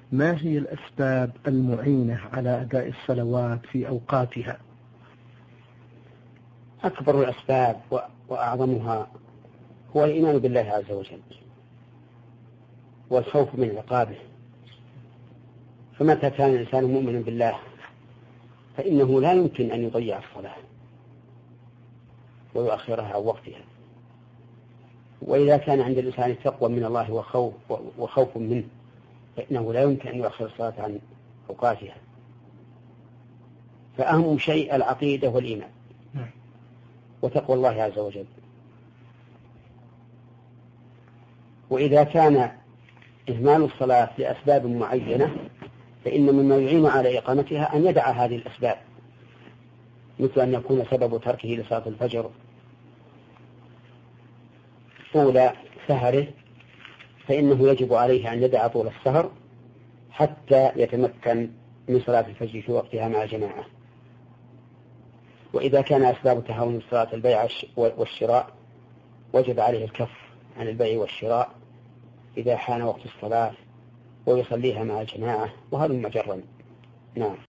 ما هي الأسباب المعينة على أداء الصلوات في أوقاتها؟ أكبر الأسباب وأعظمها هو الإيمان بالله عز وجل والخوف من عقابه. فمتى كان الإنسان مؤمنا بالله فإنه لا يمكن أن يضيع الصلاة ويؤخرها عن وقتها. وإذا كان عند الإنسان تقوى من الله وخوف منه فإنه لا يمكن أن يؤخر الصلاة عن أوقاتها. فأهم شيء العقيدة والإيمان وتقوى الله عز وجل. وإذا كان إهمال الصلاة لأسباب معينة فإن مما يعين على إقامتها أن يدع هذه الأسباب، مثل أن يكون سبب تركه لصلاة الفجر طول سهره، فإنه يجب عليه أن يدع طول السهر حتى يتمكن من صلاة الفجر في وقتها مع جماعة. وإذا كان أسباب تهاون صلاة البيع والشراء وجب عليه الكف عن البيع والشراء إذا حان وقت الصلاة ويصليها مع جماعة، وهذا مجرد. نعم.